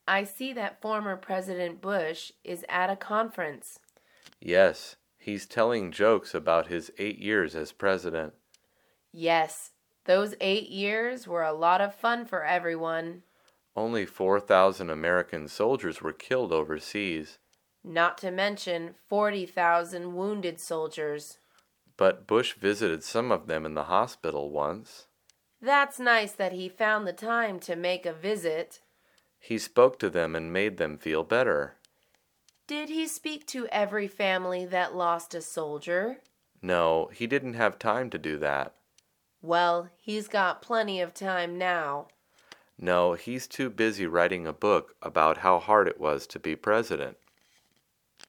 I see that former President Bush is at a conference. Yes, he's telling jokes about his 8 years as president. Yes, those 8 years were a lot of fun for everyone. Only 4,000 American soldiers were killed overseas. Not to mention 40,000 wounded soldiers. But Bush visited some of them in the hospital once. That's nice that he found the time to make a visit. He spoke to them and made them feel better. Did he speak to every family that lost a soldier? No, he didn't have time to do that. Well, he's got plenty of time now. No, he's too busy writing a book about how hard it was to be president.